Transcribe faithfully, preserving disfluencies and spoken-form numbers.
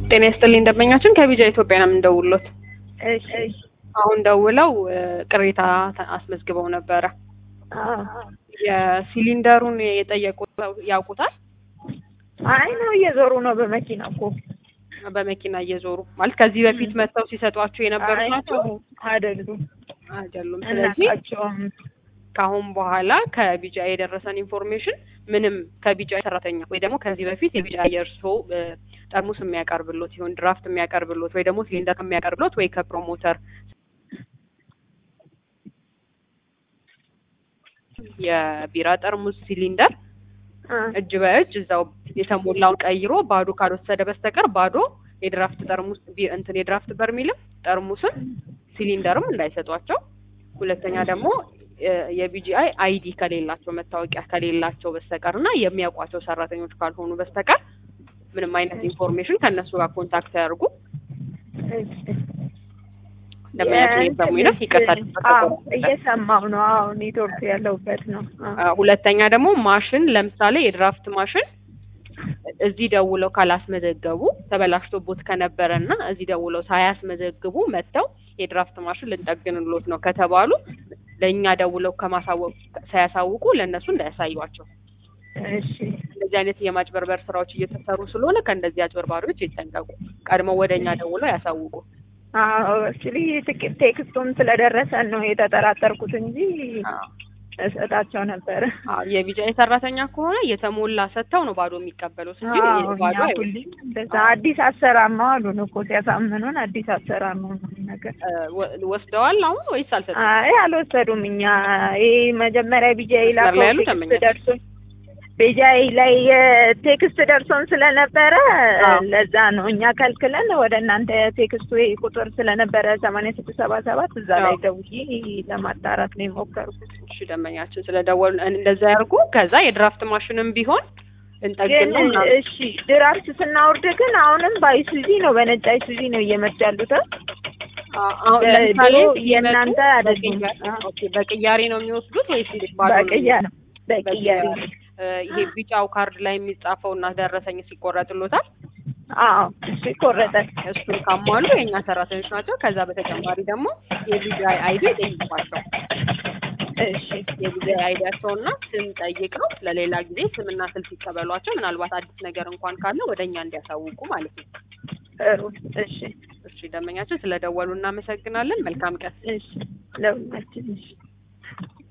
ጤና ይስጥልኝ ደንበኛችን ከቢጃ ኢትዮጵያ ነው የምንደውልዎት። እሺ አሁን ደውለው ቅሬታ አስመዝግበው ነበረ። አዎ የሲሊንደሩን የጠየቁት ያውቁታል? አይ ነው እየዞሩ ነው በመኪና እኮ በመኪና እየዞሩ ማለት ከዚህ በፊት መጥተው ሲሰጧቸው የነበሩት ናቸው አይደሉም? አይደሉም። ስለዚህ እናታቸውም ካሁን በኋላ ከቢጃ የደረሰን ኢንፎርሜሽን ምንም ከቢጃ ሰራተኛ ወይ ደግሞ ከዚህ በፊት የቢጃ የእርሶ ጠርሙስ የሚያቀርብሎት ይሁን ድራፍት የሚያቀርብሎት ወይ ደግሞ ሲሊንደር የሚያቀርብሎት ወይ ከፕሮሞተር የቢራ ጠርሙስ ሲሊንደር እጅ በእጅ እዛው የተሞላውን ቀይሮ ባዶ ካልወሰደ በስተቀር ባዶ የድራፍት ጠርሙስ እንትን የድራፍት በርሚልም ጠርሙስም ሲሊንደርም እንዳይሰጧቸው። ሁለተኛ ደግሞ የቢጂአይ አይዲ ከሌላቸው መታወቂያ ከሌላቸው በስተቀርና የሚያውቋቸው ሰራተኞች ካልሆኑ በስተቀር ምንም አይነት ኢንፎርሜሽን ከነሱ ጋር ኮንታክት ያደርጉ። ለማያችሁ የሰሙኝ ነው ይቀጥላል። አዎ እየሰማው ነው። አዎ ኔትወርክ ያለውበት ነው። ሁለተኛ ደግሞ ማሽን ለምሳሌ የድራፍት ማሽን እዚህ ደውለው ካላስመዘገቡ ተበላሽቶቦት ከነበረና እዚህ ደውለው ሳያስመዘግቡ መጥተው የድራፍት ማሽን ልንጠግንሎት ነው ከተባሉ ለኛ ደውለው ከማሳወቅ ሳያሳውቁ ለነሱ እንዳያሳዩዋቸው። እሺ እንደዚህ አይነት የማጭበርበር ስራዎች እየተሰሩ ስለሆነ ከእንደዚህ አጭበርባሪዎች ይጠንቀቁ። ቀድመው ወደኛ ደውለው ያሳውቁ። አዎ እሺ ቴክስቱም ስለደረሰን ነው የተጠራጠርኩት እንጂ እሰጣቸው ነበር። አዎ የቢጃይ ሰራተኛ ከሆነ የተሞላ ሰጥተው ነው ባዶ የሚቀበሉት እንጂ ባዶ አይወስዱም። እንደዛ አዲስ አሰራር ነው አሉን እኮ ሲያሳምኑን አዲስ አሰራር ነው ነገር ወስደዋል አሁን ወይስ አልሰጡም? አይ አልወሰዱም። እኛ ይሄ መጀመሪያ ቢጃይ ላከው ቴክስት ደርሶን ቢጃይ ላይ ቴክስት ደርሶን ስለነበረ ለዛ ነው እኛ ከልክለን ወደ እናንተ ቴክስቱ ቁጥር ስለነበረ ሰማንያ ስድስት ሰባ ሰባት እዛ ላይ ደውዬ ለማጣራት ነው የሞከርኩት። እሺ ደንበኛችን ስለደወሉ እንደዛ ያርጉ። ከዛ የድራፍት ማሽንም ቢሆን እንጠግነው። እሺ ድራፍት ስናወርድ ግን አሁንም በአይሱዚ ነው በነጭ አይሱዚ ነው እየመጡ ያሉት። አሁን ለምሳሌ የእናንተ አይደለም። ኦኬ በቅያሪ ነው የሚወስዱት ወይስ እንዴት ባዶ ነው? በቅያ ነው በቅያሪ። ይሄ ቢጫው ካርድ ላይ የሚጻፈውና ደረሰኝ ሲቆረጥሎታል? አዎ እሱ ይቆረጣል። እሱን ካሟሉ የኛ ሰራተኞች ናቸው። ከዛ በተጨማሪ ደግሞ የቢጃይ አይዲ ጠይቋቸው። እሺ የቢጃይ አይዲያቸውና ስም ጠይቀው ለሌላ ጊዜ ስምና ስልክ ይቀበሏቸው። ምናልባት አዲስ ነገር እንኳን ካለ ወደኛ እንዲያሳውቁ ማለት ነው። ጥሩ እሺ እሺ ደንበኛችን ስለደወሉ እናመሰግናለን። መልካም ቀን። እሺ ለሁላችን እሺ